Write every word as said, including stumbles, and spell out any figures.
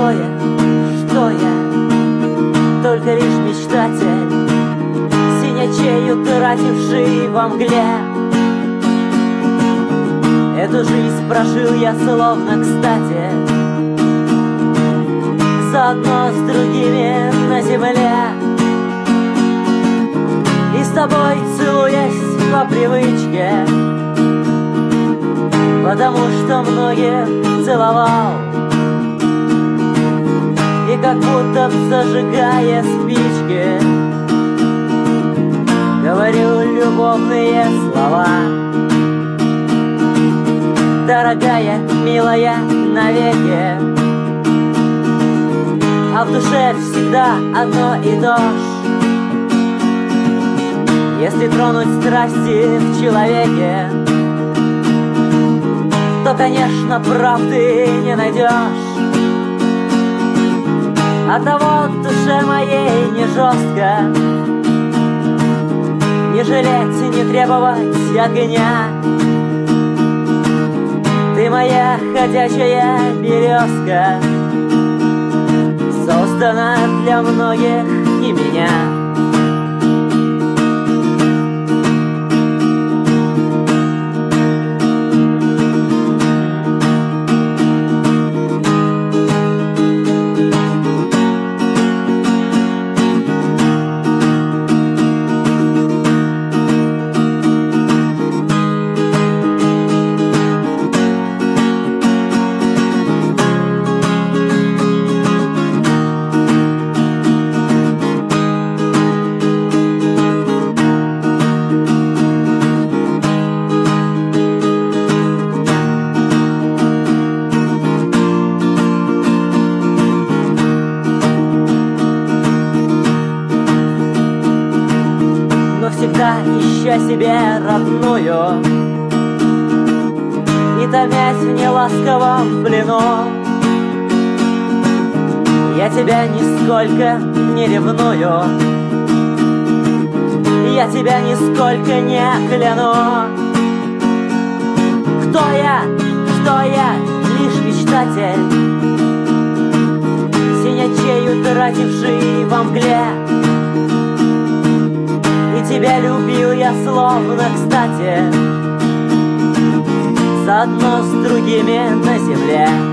такое, что я только лишь мечтатель, синячей утративший во мгле. Эту жизнь прожил я словно кстати, заодно с другими на земле. И с тобой целуясь по привычке, потому что многих целовал. И как будто зажигая спички, говорю любовные слова. Дорогая, милая, навеки, а в душе всегда одно и то ж. Если тронуть страсти в человеке, то, конечно, правды не найдешь. Оттого в душе моей не жестко не жалеть, не требовать огня. Ты моя ходячая березка, создана для многих и меня. Всегда ища себе родную и томясь в неласковом плену, я тебя нисколько не ревную, я тебя нисколько не кляну. Кто я, что я, лишь мечтатель, синячей утративший во мгле. Тебя любил я словно кстати, заодно с другими на земле.